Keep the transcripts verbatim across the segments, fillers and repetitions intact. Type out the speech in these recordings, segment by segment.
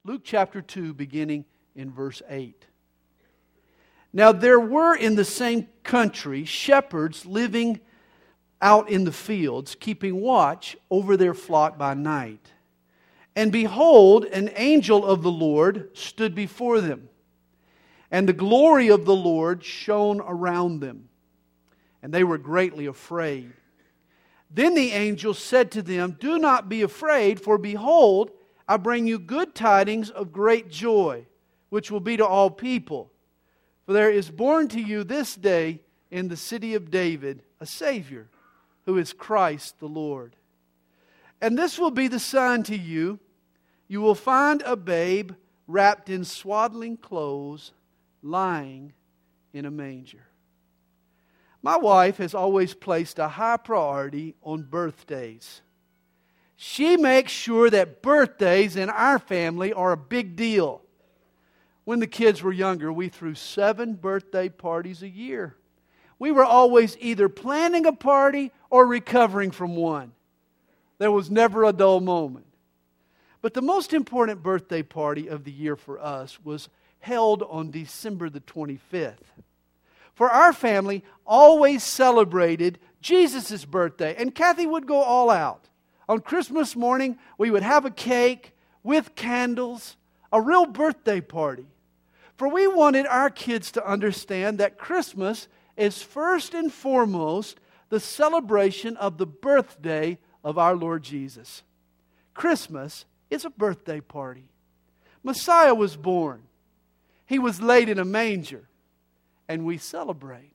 Luke chapter two, beginning in verse eight. Now there were in the same country shepherds living out in the fields, keeping watch over their flock by night. And behold, an angel of the Lord stood before them, and the glory of the Lord shone around them, and they were greatly afraid. Then the angel said to them, "Do not be afraid, for behold, I bring you good tidings of great joy, which will be to all people. For there is born to you this day in the city of David a Savior, who is Christ the Lord. And this will be the sign to you. You will find a babe wrapped in swaddling clothes, lying in a manger." My wife has always placed a high priority on birthdays. She makes sure that birthdays in our family are a big deal. When the kids were younger, we threw seven birthday parties a year. We were always either planning a party or recovering from one. There was never a dull moment. But the most important birthday party of the year for us was held on December the twenty-fifth. For our family always celebrated Jesus' birthday, and Kathy would go all out. On Christmas morning, we would have a cake with candles, a real birthday party. For we wanted our kids to understand that Christmas is first and foremost the celebration of the birthday of our Lord Jesus. Christmas is a birthday party. Messiah was born. He was laid in a manger, and we celebrate.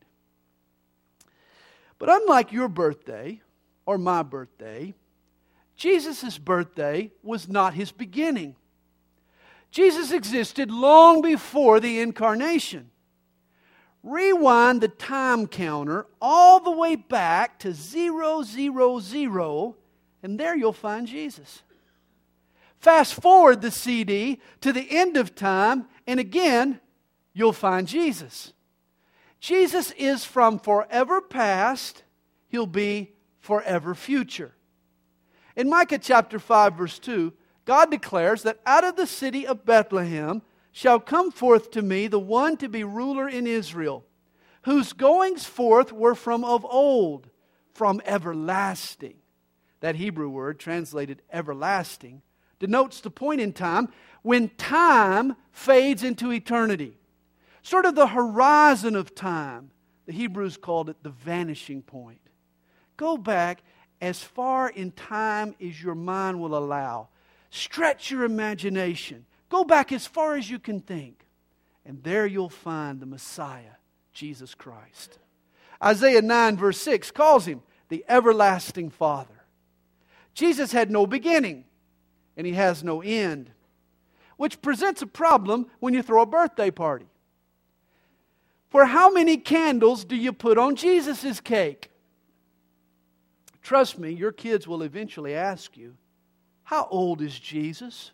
But unlike your birthday or my birthday, Jesus' birthday was not His beginning. Jesus existed long before the incarnation. Rewind the time counter all the way back to zero, zero, zero, and there you'll find Jesus. Fast forward the C D to the end of time, and again, you'll find Jesus. Jesus is from forever past, He'll be forever future. In Micah chapter five, verse two, God declares that out of the city of Bethlehem shall come forth to me the one to be ruler in Israel, whose goings forth were from of old, from everlasting. That Hebrew word, translated everlasting, denotes the point in time when time fades into eternity. Sort of the horizon of time. The Hebrews called it the vanishing point. Go back as far in time as your mind will allow. Stretch your imagination. Go back as far as you can think. And there you'll find the Messiah, Jesus Christ. Isaiah nine verse six calls Him the everlasting Father. Jesus had no beginning, and He has no end, which presents a problem when you throw a birthday party. For how many candles do you put on Jesus' cake? Trust me, your kids will eventually ask you, "How old is Jesus?"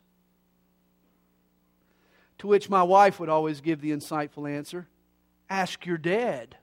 To which my wife would always give the insightful answer, "Ask your dad."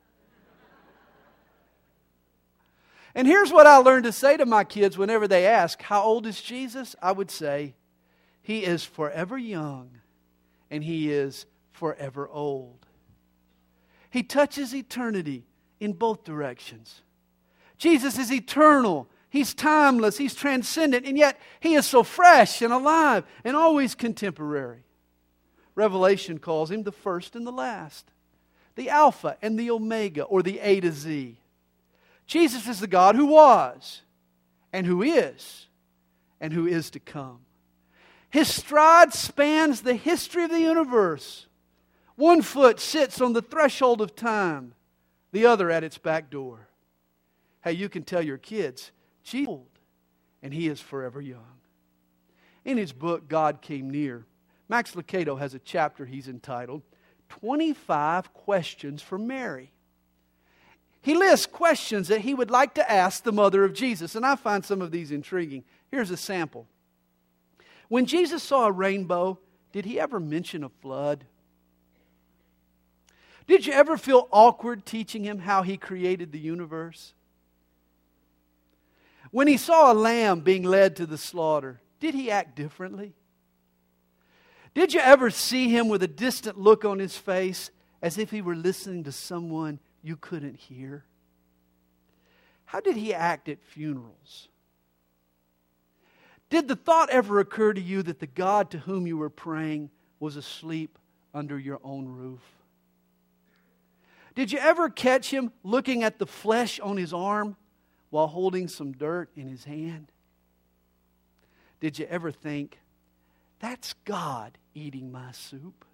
And here's what I learned to say to my kids whenever they ask, "How old is Jesus?" I would say, "He is forever young, and He is forever old." He touches eternity in both directions. Jesus is eternal. He's timeless. He's transcendent. And yet, He is so fresh and alive and always contemporary. Revelation calls Him the first and the last, the Alpha and the Omega, or the A to Z. Jesus is the God who was, and who is, and who is to come. His stride spans the history of the universe. One foot sits on the threshold of time, the other at its back door. Hey, you can tell your kids, Jesus is old, and He is forever young. In his book, God Came Near, Max Lucado has a chapter he's entitled, twenty-five Questions for Mary. He lists questions that he would like to ask the mother of Jesus, and I find some of these intriguing. Here's a sample. When Jesus saw a rainbow, did He ever mention a flood? Did you ever feel awkward teaching Him how He created the universe? When He saw a lamb being led to the slaughter, did He act differently? Did you ever see him with a distant look on his face, as if he were listening to someone you couldn't hear? How did he act at funerals? Did the thought ever occur to you that the God to whom you were praying was asleep under your own roof? Did you ever catch him looking at the flesh on his arm while holding some dirt in his hand? Did you ever think, that's God eating my soup?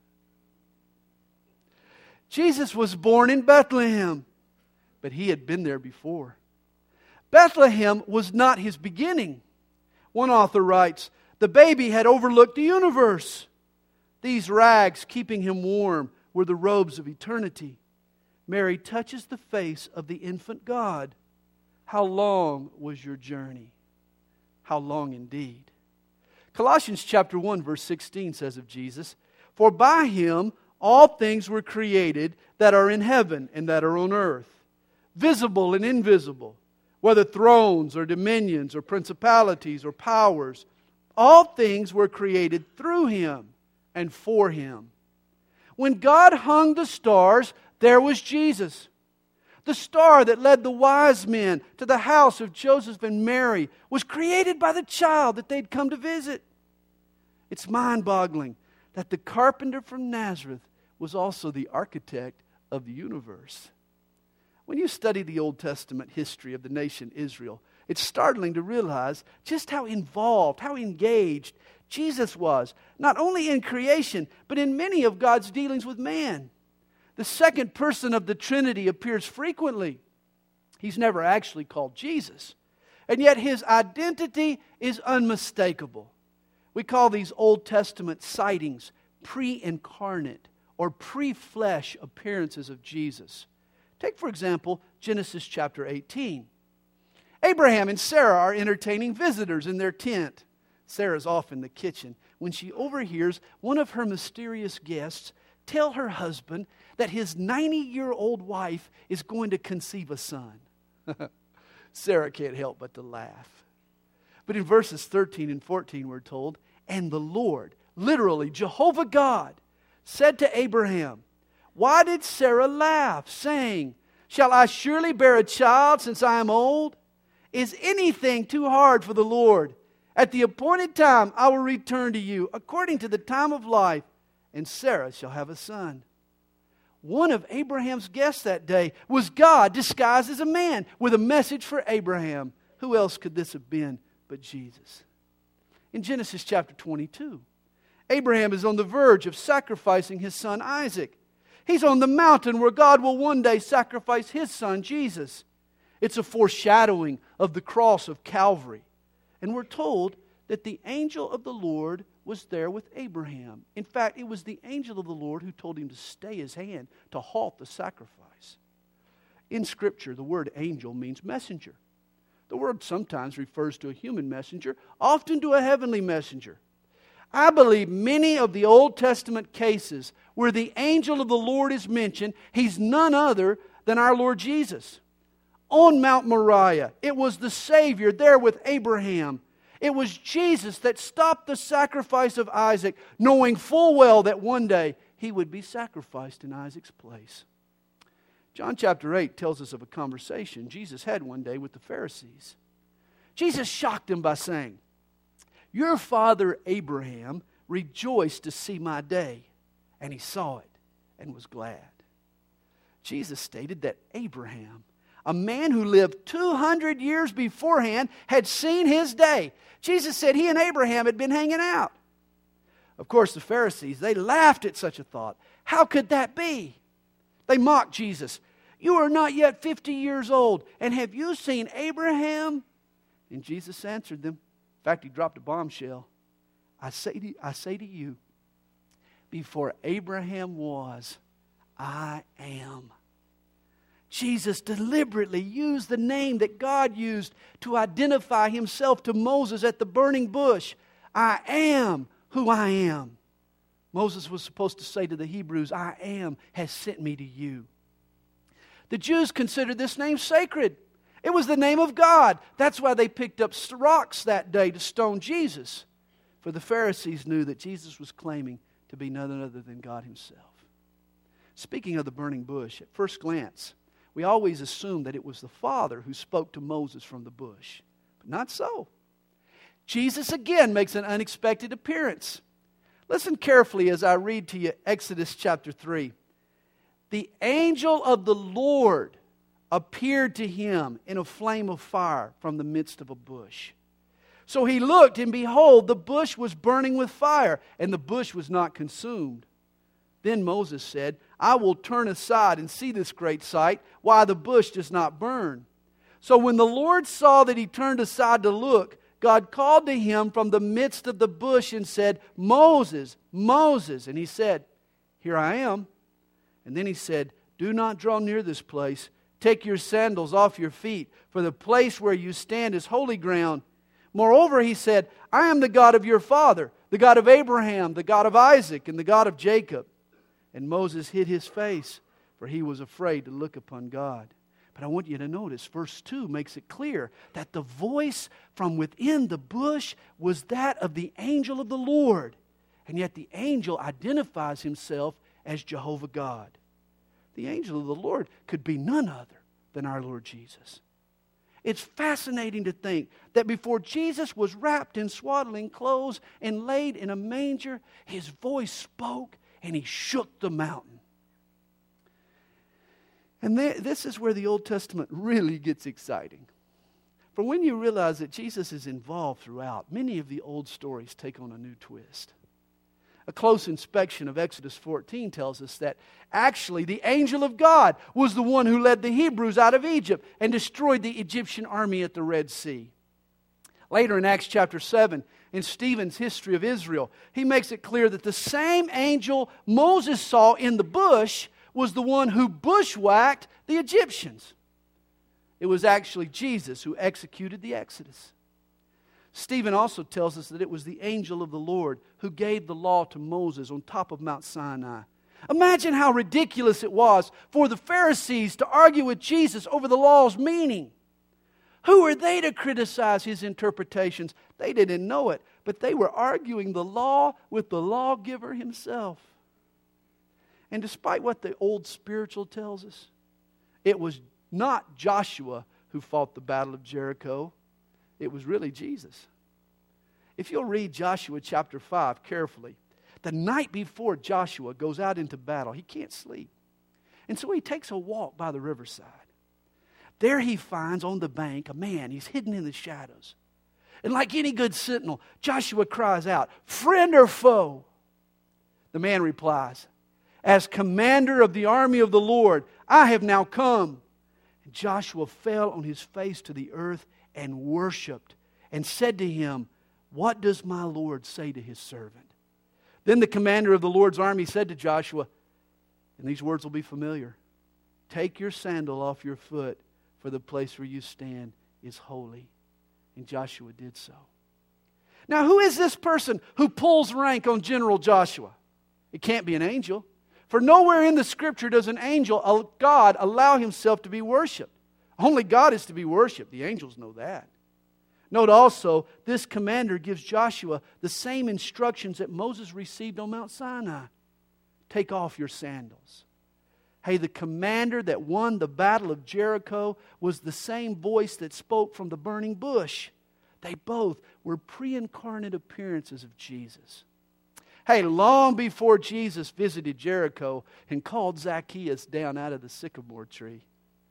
Jesus was born in Bethlehem, but he had been there before. Bethlehem was not his beginning. One author writes, the baby had overlooked the universe. These rags keeping him warm were the robes of eternity. Mary touches the face of the infant God. How long was your journey? How long indeed? Colossians chapter one verse sixteen says of Jesus, for by him all things were created that are in heaven and that are on earth, visible and invisible, whether thrones or dominions or principalities or powers. All things were created through him and for him. When God hung the stars, there was Jesus. The star that led the wise men to the house of Joseph and Mary was created by the child that they'd come to visit. It's mind-boggling that the carpenter from Nazareth was also the architect of the universe. When you study the Old Testament history of the nation Israel, it's startling to realize just how involved, how engaged Jesus was, not only in creation, but in many of God's dealings with man. The second person of the Trinity appears frequently. He's never actually called Jesus, and yet his identity is unmistakable. We call these Old Testament sightings pre-incarnate or pre-flesh appearances of Jesus. Take, for example, Genesis chapter eighteen. Abraham and Sarah are entertaining visitors in their tent. Sarah's off in the kitchen when she overhears one of her mysterious guests tell her husband that his ninety-year-old wife is going to conceive a son. Sarah can't help but to laugh. But in verses thirteen and fourteen we're told, and the Lord, literally Jehovah God, said to Abraham, why did Sarah laugh, saying, shall I surely bear a child since I am old? Is anything too hard for the Lord? At the appointed time I will return to you according to the time of life, and Sarah shall have a son. One of Abraham's guests that day was God disguised as a man with a message for Abraham. Who else could this have been but Jesus? In Genesis chapter twenty-two, Abraham is on the verge of sacrificing his son Isaac. He's on the mountain where God will one day sacrifice his son Jesus. It's a foreshadowing of the cross of Calvary. And we're told that the angel of the Lord was there with Abraham. In fact, it was the angel of the Lord who told him to stay his hand to halt the sacrifice. In Scripture, the word angel means messenger. The word sometimes refers to a human messenger, often to a heavenly messenger. I believe many of the Old Testament cases where the angel of the Lord is mentioned, he's none other than our Lord Jesus. On Mount Moriah, it was the Savior there with Abraham. It was Jesus that stopped the sacrifice of Isaac, knowing full well that one day he would be sacrificed in Isaac's place. John chapter eight tells us of a conversation Jesus had one day with the Pharisees. Jesus shocked them by saying, your father Abraham rejoiced to see my day, and he saw it and was glad. Jesus stated that Abraham, a man who lived two hundred years beforehand, had seen his day. Jesus said he and Abraham had been hanging out. Of course, the Pharisees, they laughed at such a thought. How could that be? They mocked Jesus. You are not yet fifty years old, and have you seen Abraham? And Jesus answered them. In fact, he dropped a bombshell. I say to, I say to you, before Abraham was, I am. Jesus deliberately used the name that God used to identify himself to Moses at the burning bush. I am who I am. Moses was supposed to say to the Hebrews, I am has sent me to you. The Jews considered this name sacred. It was the name of God. That's why they picked up rocks that day to stone Jesus. For the Pharisees knew that Jesus was claiming to be none other than God Himself. Speaking of the burning bush, at first glance, we always assume that it was the Father who spoke to Moses from the bush. But not so. Jesus again makes an unexpected appearance. Listen carefully as I read to you Exodus chapter three. The angel of the Lord appeared to him in a flame of fire from the midst of a bush. So he looked, and behold, the bush was burning with fire, and the bush was not consumed. Then Moses said, I will turn aside and see this great sight, why the bush does not burn. So when the Lord saw that he turned aside to look, God called to him from the midst of the bush and said, Moses, Moses. And he said, Here I am. And then he said, Do not draw near this place. Take your sandals off your feet, for the place where you stand is holy ground. Moreover, he said, I am the God of your father, the God of Abraham, the God of Isaac, and the God of Jacob. And Moses hid his face, for he was afraid to look upon God. But I want you to notice, verse two makes it clear that the voice from within the bush was that of the angel of the Lord. And yet the angel identifies himself as Jehovah God. The angel of the Lord could be none other than our Lord Jesus. It's fascinating to think that before Jesus was wrapped in swaddling clothes and laid in a manger, His voice spoke and He shook the mountain. And this is where the Old Testament really gets exciting. For when you realize that Jesus is involved throughout, many of the old stories take on a new twist. A close inspection of Exodus fourteen tells us that actually the angel of God was the one who led the Hebrews out of Egypt and destroyed the Egyptian army at the Red Sea. Later in Acts chapter seven, in Stephen's history of Israel, he makes it clear that the same angel Moses saw in the bush was the one who bushwhacked the Egyptians. It was actually Jesus who executed the Exodus. Stephen also tells us that it was the angel of the Lord who gave the law to Moses on top of Mount Sinai. Imagine how ridiculous it was for the Pharisees to argue with Jesus over the law's meaning. Who are they to criticize His interpretations? They didn't know it, but they were arguing the law with the lawgiver Himself. And despite what the old spiritual tells us, it was not Joshua who fought the battle of Jericho. It was really Jesus. If you'll read Joshua chapter five carefully, the night before Joshua goes out into battle, he can't sleep. And so he takes a walk by the riverside. There he finds on the bank a man. He's hidden in the shadows. And like any good sentinel, Joshua cries out, Friend or foe? The man replies, As commander of the army of the Lord, I have now come. And Joshua fell on his face to the earth and worshipped and said to him, What does my Lord say to His servant? Then the commander of the Lord's army said to Joshua, and these words will be familiar, Take your sandal off your foot, for the place where you stand is holy. And Joshua did so. Now, who is this person who pulls rank on General Joshua? It can't be an angel. For nowhere in the Scripture does an angel, a God, allow himself to be worshipped. Only God is to be worshipped. The angels know that. Note also, this commander gives Joshua the same instructions that Moses received on Mount Sinai. Take off your sandals. Hey, the commander that won the battle of Jericho was the same voice that spoke from the burning bush. They both were pre-incarnate appearances of Jesus. Hey, long before Jesus visited Jericho and called Zacchaeus down out of the sycamore tree,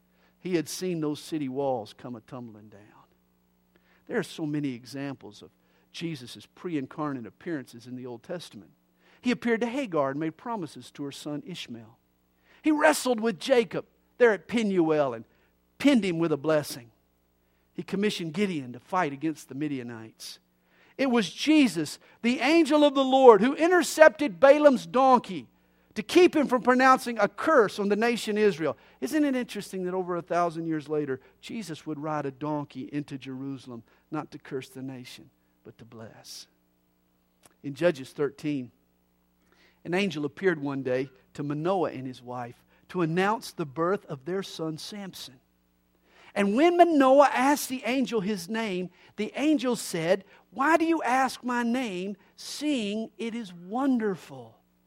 he had seen those city walls come a-tumbling down. There are so many examples of Jesus' pre-incarnate appearances in the Old Testament. He appeared to Hagar and made promises to her son Ishmael. He wrestled with Jacob there at Penuel and pinned him with a blessing. He commissioned Gideon to fight against the Midianites. It was Jesus, the angel of the Lord, who intercepted Balaam's donkey to keep him from pronouncing a curse on the nation Israel. Isn't it interesting that over a thousand years later, Jesus would ride a donkey into Jerusalem, not to curse the nation, but to bless? In Judges thirteen, an angel appeared one day to Manoah and his wife to announce the birth of their son Samson. And when Manoah asked the angel his name, the angel said, Why do you ask my name, seeing it is wonderful?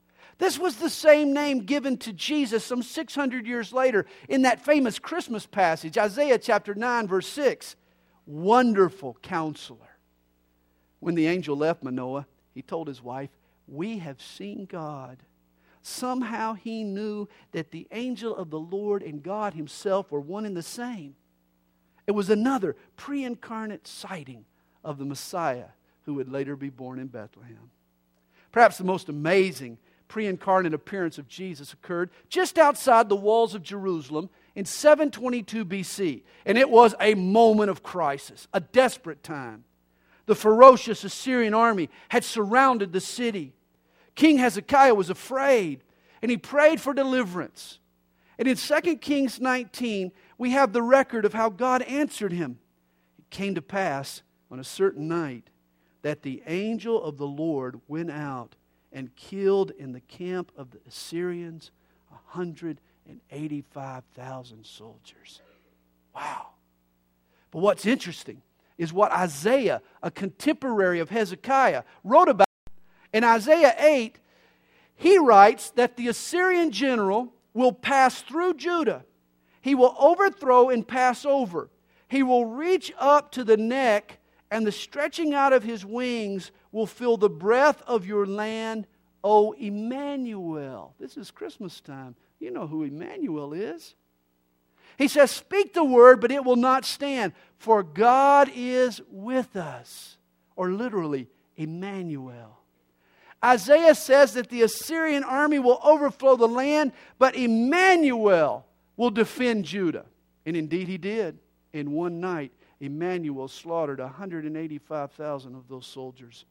This was the same name given to Jesus some six hundred years later in that famous Christmas passage, Isaiah chapter nine, verse six. Wonderful Counselor. When the angel left Manoah, he told his wife, "We have seen God." Somehow he knew that the angel of the Lord and God Himself were one and the same. It was another pre-incarnate sighting of the Messiah who would later be born in Bethlehem. Perhaps the most amazing pre-incarnate appearance of Jesus occurred just outside the walls of Jerusalem in seven twenty-two B C. And it was a moment of crisis, a desperate time. The ferocious Assyrian army had surrounded the city. King Hezekiah was afraid, and he prayed for deliverance. And in Second Kings nineteen, we have the record of how God answered him. It came to pass on a certain night that the angel of the Lord went out and killed in the camp of the Assyrians one hundred eighty-five thousand soldiers. Wow. But what's interesting is what Isaiah, a contemporary of Hezekiah, wrote about. In Isaiah eight, he writes that the Assyrian general will pass through Judah. He will overthrow and pass over. He will reach up to the neck, and the stretching out of his wings will fill the breadth of your land, O Emmanuel. This is Christmas time. You know who Emmanuel is. He says, speak the word, but it will not stand, for God is with us. Or literally, Emmanuel. Isaiah says that the Assyrian army will overflow the land, but Emmanuel will defend Judah. And indeed he did. In one night, Emmanuel slaughtered one hundred eighty-five thousand of those soldiers.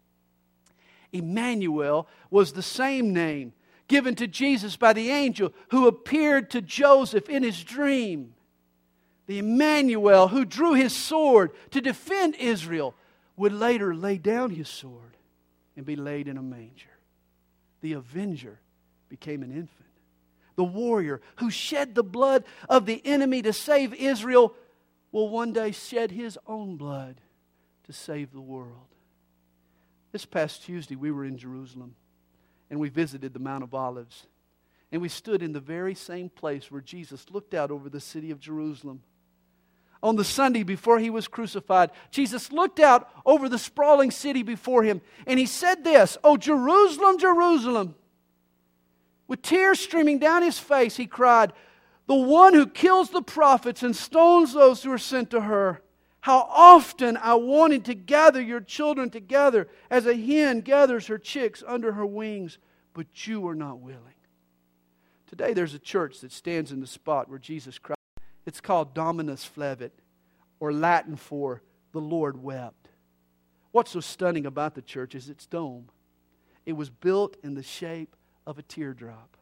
Emmanuel was the same name given to Jesus by the angel who appeared to Joseph in his dream. The Emmanuel who drew his sword to defend Israel would later lay down his sword and be laid in a manger. The avenger became an infant. The warrior who shed the blood of the enemy to save Israel will one day shed his own blood to save the world. This past Tuesday we were in Jerusalem and we visited the Mount of Olives. And we stood in the very same place where Jesus looked out over the city of Jerusalem. On the Sunday before He was crucified, Jesus looked out over the sprawling city before Him, and He said this, "Oh, Jerusalem, Jerusalem." With tears streaming down His face, He cried, "The one who kills the prophets and stones those who are sent to her. How often I wanted to gather your children together as a hen gathers her chicks under her wings, but you were not willing." Today there's a church that stands in the spot where Jesus cried. It's called Dominus Flevit, or Latin for the Lord wept. What's so stunning about the church is its dome. It was built in the shape of a teardrop.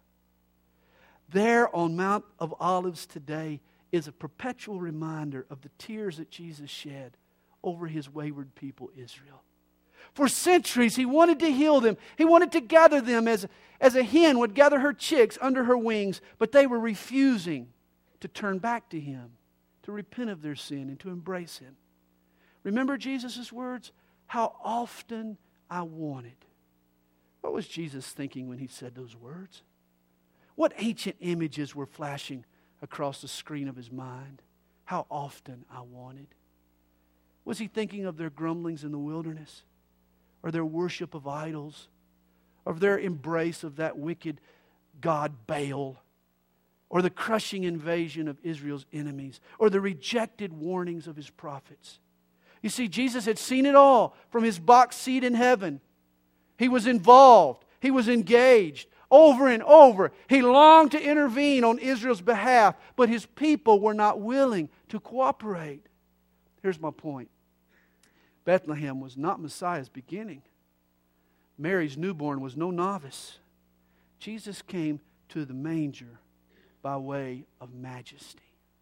There on Mount of Olives today is a perpetual reminder of the tears that Jesus shed over His wayward people, Israel. For centuries, He wanted to heal them. He wanted to gather them as, as a hen would gather her chicks under her wings, but they were refusing to turn back to Him, to repent of their sin, and to embrace Him. Remember Jesus' words? How often I wanted. What was Jesus thinking when He said those words? What ancient images were flashing across the screen of His mind? How often I wanted. Was He thinking of their grumblings in the wilderness? Or their worship of idols? Or their embrace of that wicked god Baal? Or the crushing invasion of Israel's enemies? Or the rejected warnings of His prophets? You see, Jesus had seen it all from His box seat in heaven. He was involved. He was engaged. Over and over, He longed to intervene on Israel's behalf, but His people were not willing to cooperate. Here's my point. Bethlehem was not Messiah's beginning. Mary's newborn was no novice. Jesus came to the manger by way of majesty.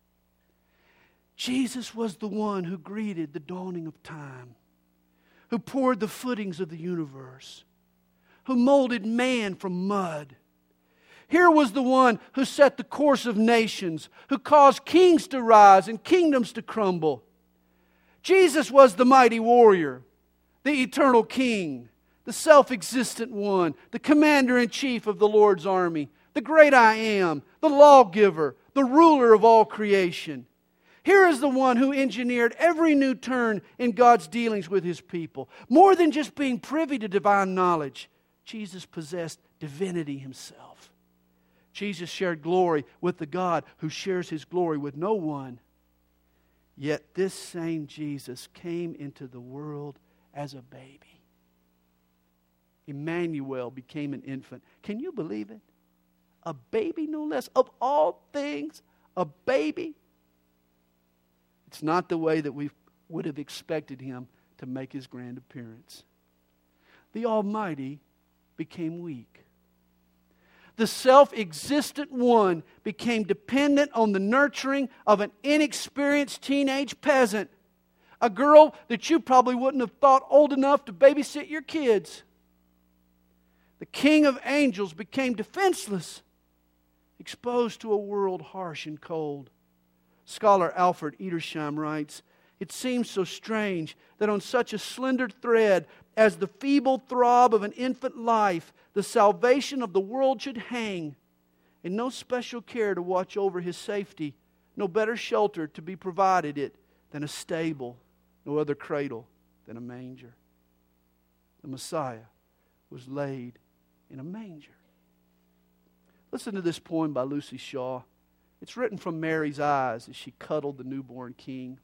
Jesus was the one who greeted the dawning of time, who poured the footings of the universe, who molded man from mud. Here was the one who set the course of nations, who caused kings to rise and kingdoms to crumble. Jesus was the mighty warrior, the eternal king, the self-existent one, the commander-in-chief of the Lord's army, the great I am, the lawgiver, the ruler of all creation. Here is the one who engineered every new turn in God's dealings with His people. More than just being privy to divine knowledge, Jesus possessed divinity Himself. Jesus shared glory with the God who shares His glory with no one. Yet this same Jesus came into the world as a baby. Emmanuel became an infant. Can you believe it? A baby, no less. Of all things, a baby. It's not the way that we would have expected Him to make His grand appearance. The Almighty became weak. The self-existent one became dependent on the nurturing of an inexperienced teenage peasant, a girl that you probably wouldn't have thought old enough to babysit your kids. The King of Angels became defenseless, exposed to a world harsh and cold. Scholar Alfred Edersheim writes, "It seems so strange that on such a slender thread as the feeble throb of an infant life, the salvation of the world should hang, and no special care to watch over His safety, no better shelter to be provided it than a stable, no other cradle than a manger." The Messiah was laid in a manger. Listen to this poem by Lucy Shaw. It's written from Mary's eyes as she cuddled the newborn King.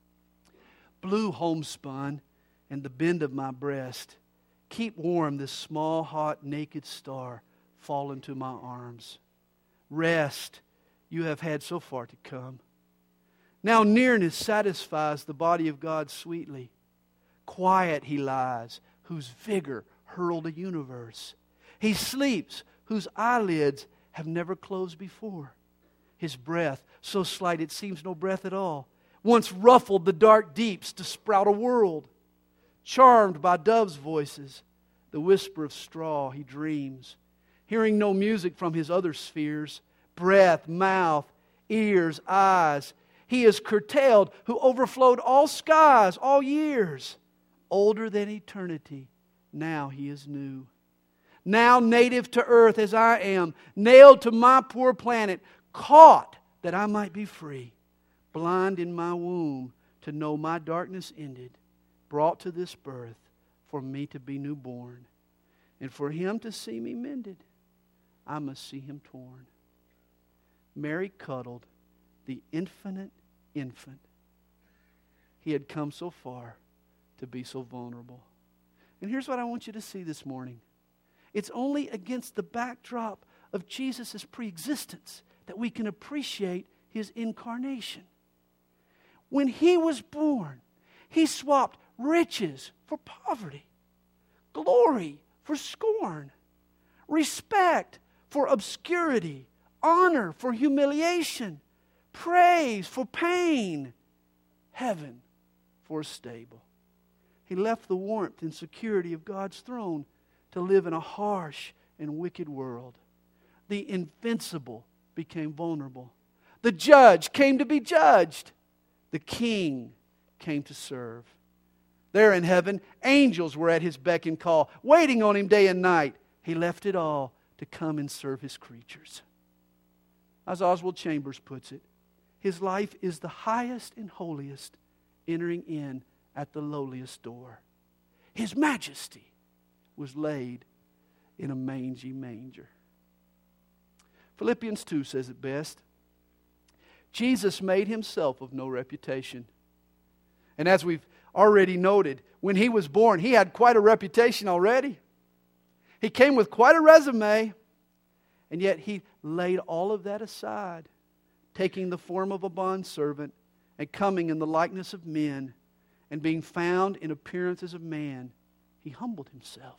Blue homespun and the bend of my breast, keep warm this small, hot, naked star fallen to my arms. Rest you have had so far to come. Now nearness satisfies the body of God sweetly. Quiet He lies, whose vigor hurled a universe. He sleeps, whose eyelids have never closed before. His breath, so slight it seems no breath at all, once ruffled the dark deeps to sprout a world. Charmed by doves' voices, the whisper of straw, He dreams, hearing no music from His other spheres, breath, mouth, ears, eyes. He is curtailed who overflowed all skies, all years. Older than eternity, now He is new. Now native to earth as I am, nailed to my poor planet, caught that I might be free, blind in my womb to know my darkness ended, brought to this birth for me to be newborn, and for Him to see me mended, I must see Him torn. Mary cuddled the infinite infant. He had come so far to be so vulnerable. And here's what I want you to see this morning. It's only against the backdrop of Jesus' preexistence that we can appreciate His incarnation. When He was born, He swapped riches for poverty, glory for scorn, respect for obscurity, honor for humiliation, praise for pain, heaven for a stable. He left the warmth and security of God's throne to live in a harsh and wicked world. The invincible became vulnerable. The judge came to be judged. The king came to serve. There in heaven, angels were at His beck and call, waiting on Him day and night. He left it all to come and serve His creatures. As Oswald Chambers puts it, His life is the highest and holiest, entering in at the lowliest door. His majesty was laid in a mangy manger. Philippians two says it best. Jesus made Himself of no reputation. And as we've already noted, when He was born, He had quite a reputation already. He came with quite a resume. And yet He laid all of that aside, taking the form of a bondservant and coming in the likeness of men, and being found in appearance as a man, He humbled Himself.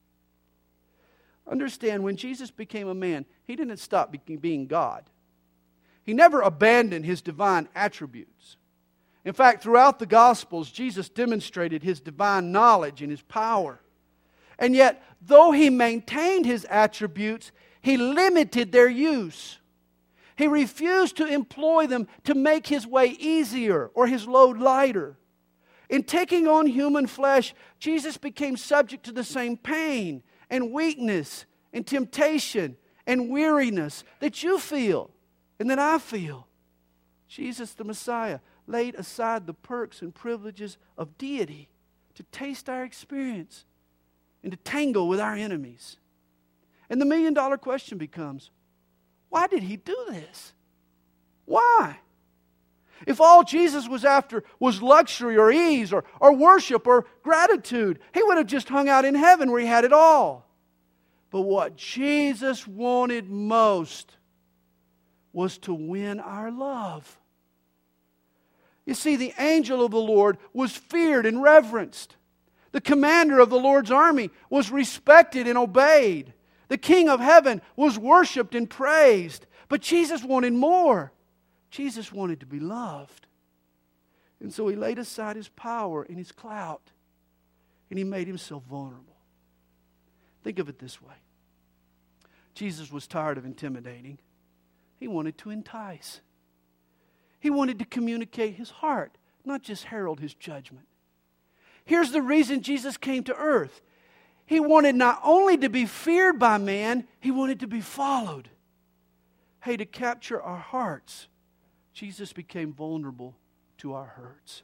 Understand, when Jesus became a man, He didn't stop being God. He never abandoned His divine attributes. In fact, throughout the Gospels, Jesus demonstrated His divine knowledge and His power. And yet, though He maintained His attributes, He limited their use. He refused to employ them to make His way easier or His load lighter. In taking on human flesh, Jesus became subject to the same pain and weakness and temptation and weariness that you feel and that I feel. Jesus, the Messiah, laid aside the perks and privileges of deity to taste our experience and to tangle with our enemies. And the million dollar question becomes, why did He do this? Why? If all Jesus was after was luxury or ease or, or worship or gratitude, He would have just hung out in heaven where He had it all. But what Jesus wanted most was to win our love. You see, the angel of the Lord was feared and reverenced. The commander of the Lord's army was respected and obeyed. The King of heaven was worshiped and praised. But Jesus wanted more. Jesus wanted to be loved. And so He laid aside His power and His clout, and He made Himself vulnerable. Think of it this way. Jesus was tired of intimidating. He wanted to entice. He wanted to communicate His heart, not just herald His judgment. Here's the reason Jesus came to earth. He wanted not only to be feared by man, He wanted to be followed. Hey, to capture our hearts, Jesus became vulnerable to our hurts.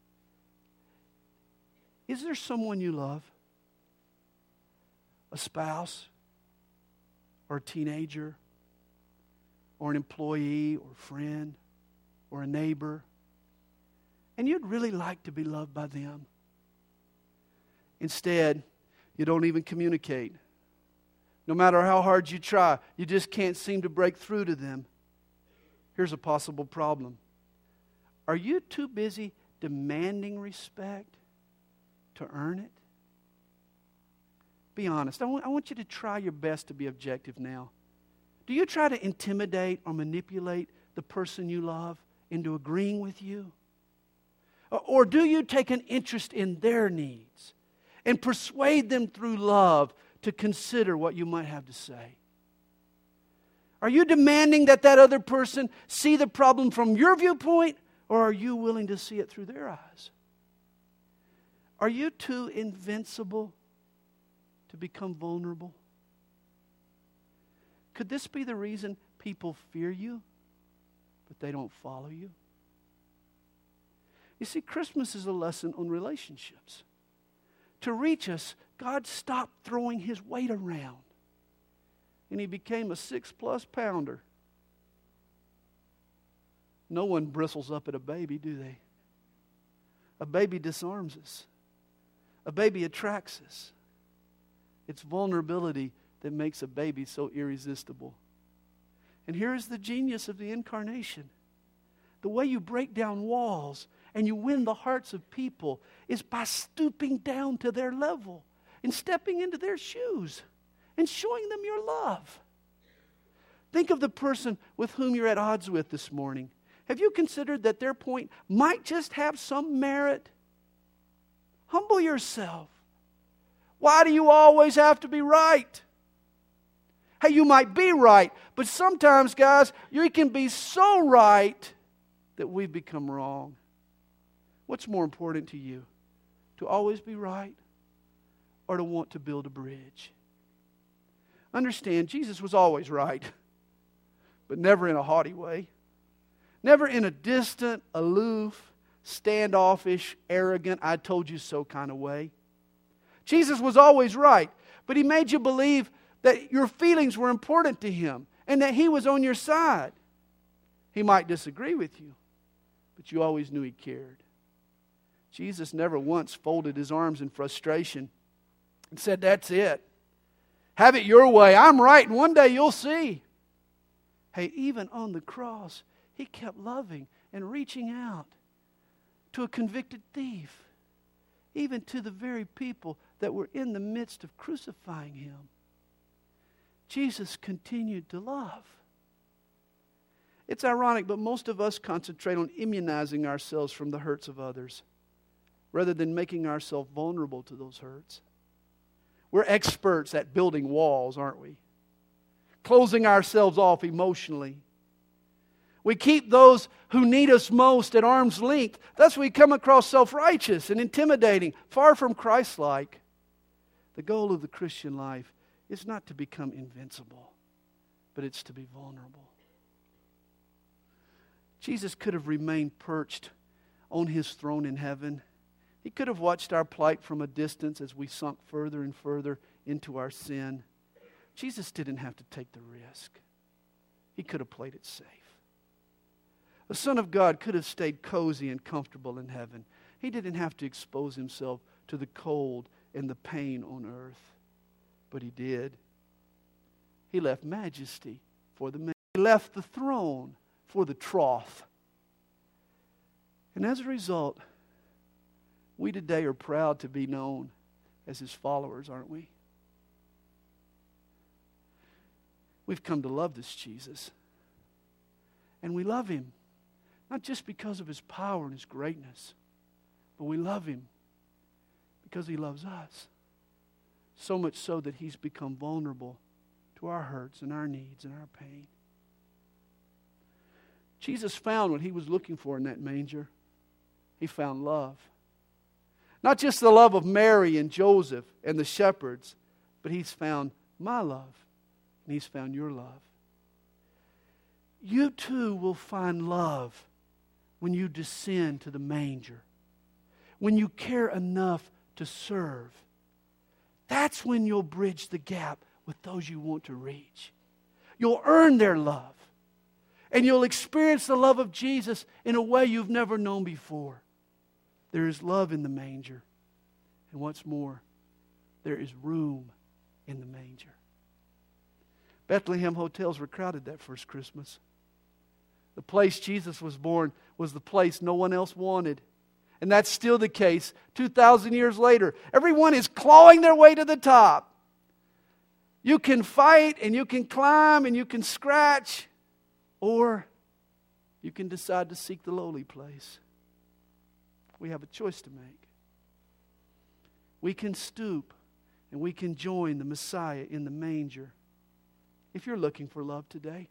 Is there someone you love? A spouse? Or a teenager? Or an employee or friend? Or a neighbor? And you'd really like to be loved by them. Instead, you don't even communicate. No matter how hard you try, you just can't seem to break through to them. Here's a possible problem. Are you too busy demanding respect to earn it? Be honest. I want, I want you to try your best to be objective now. Do you try to intimidate or manipulate the person you love into agreeing with you? Or, or do you take an interest in their needs and persuade them through love to consider what you might have to say? Are you demanding that that other person see the problem from your viewpoint, or are you willing to see it through their eyes? Are you too invincible to become vulnerable? Could this be the reason people fear you, but they don't follow you? You see, Christmas is a lesson on relationships. To reach us, God stopped throwing His weight around, and He became a six-plus pounder. No one bristles up at a baby, do they? A baby disarms us. A baby attracts us. It's vulnerability that makes a baby so irresistible. And here is the genius of the incarnation. The way you break down walls and you win the hearts of people is by stooping down to their level and stepping into their shoes and showing them your love. Think of the person with whom you're at odds with this morning. Have you considered that their point might just have some merit? Humble yourself. Why do you always have to be right? Hey, you might be right, but sometimes, guys, you can be so right that we've become wrong. What's more important to you? To always be right or to want to build a bridge? Understand, Jesus was always right, but never in a haughty way. Never in a distant, aloof, standoffish, arrogant, I told you so kind of way. Jesus was always right, but He made you believe that your feelings were important to Him and that He was on your side. He might disagree with you, but you always knew He cared. Jesus never once folded His arms in frustration and said, "That's it. Have it your way. I'm right, and one day you'll see." Hey, even on the cross, He kept loving and reaching out to a convicted thief, even to the very people that were in the midst of crucifying Him. Jesus continued to love. It's ironic, but most of us concentrate on immunizing ourselves from the hurts of others rather than making ourselves vulnerable to those hurts. We're experts at building walls, aren't we? Closing ourselves off emotionally. We keep those who need us most at arm's length. Thus we come across self-righteous and intimidating, far from Christ-like. The goal of the Christian life is not to become invincible, but it's to be vulnerable. Jesus could have remained perched on His throne in heaven. He could have watched our plight from a distance as we sunk further and further into our sin. Jesus didn't have to take the risk. He could have played it safe. The Son of God could have stayed cozy and comfortable in heaven. He didn't have to expose Himself to the cold and the pain on earth. But He did. He left majesty for the man. He left the throne for the trough. And as a result, we today are proud to be known as His followers, aren't we? We've come to love this Jesus. And we love Him, not just because of His power and His greatness, but we love Him because He loves us. So much so that He's become vulnerable to our hurts and our needs and our pain. Jesus found what He was looking for in that manger. He found love. Not just the love of Mary and Joseph and the shepherds, but He's found my love, and He's found your love. You too will find love when you descend to the manger, when you care enough to serve. That's when you'll bridge the gap with those you want to reach. You'll earn their love, and you'll experience the love of Jesus in a way you've never known before. There is love in the manger. And what's more, there is room in the manger. Bethlehem hotels were crowded that first Christmas. The place Jesus was born was the place no one else wanted. And that's still the case two thousand years later. Everyone is clawing their way to the top. You can fight and you can climb and you can scratch, or you can decide to seek the lowly place. We have a choice to make. We can stoop and we can join the Messiah in the manger. If you're looking for love today,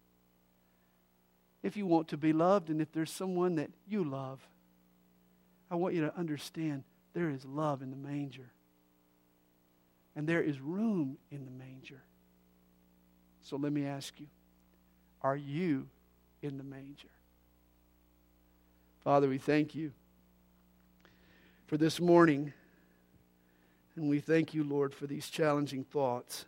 if you want to be loved, and if there's someone that you love, I want you to understand there is love in the manger. And there is room in the manger. So let me ask you, are you in the manger? Father, we thank You for this morning. And we thank You, Lord, for these challenging thoughts.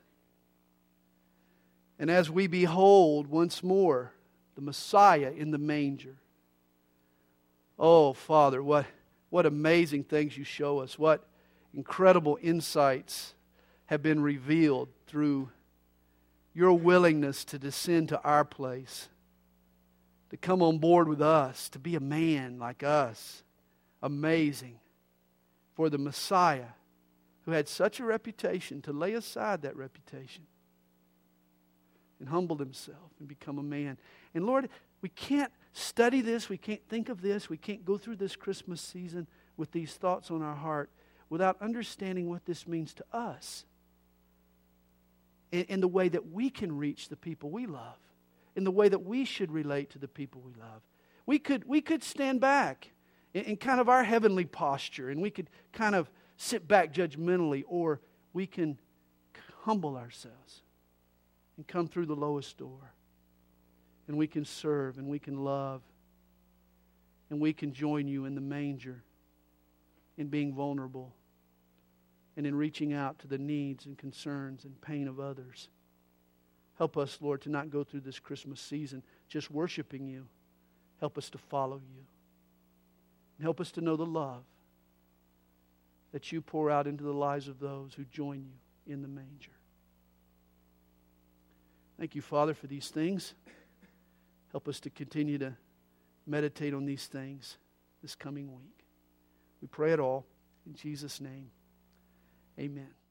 And as we behold once more the Messiah in the manger, oh, Father, what, what amazing things You show us. What incredible insights have been revealed through Your willingness to descend to our place, to come on board with us, to be a man like us. Amazing. For the Messiah, who had such a reputation, to lay aside that reputation and humble Himself and become a man. And Lord, we can't study this, we can't think of this, we can't go through this Christmas season with these thoughts on our heart without understanding what this means to us in the way that we can reach the people we love, in the way that we should relate to the people we love. We could, we could stand back in, in kind of our heavenly posture, and we could kind of sit back judgmentally, or we can humble ourselves and come through the lowest door. And we can serve, and we can love, and we can join You in the manger, in being vulnerable, and in reaching out to the needs and concerns and pain of others. Help us, Lord, to not go through this Christmas season just worshiping You. Help us to follow You. And help us to know the love that You pour out into the lives of those who join You in the manger. Thank You, Father, for these things. Help us to continue to meditate on these things this coming week. We pray it all in Jesus' name. Amen.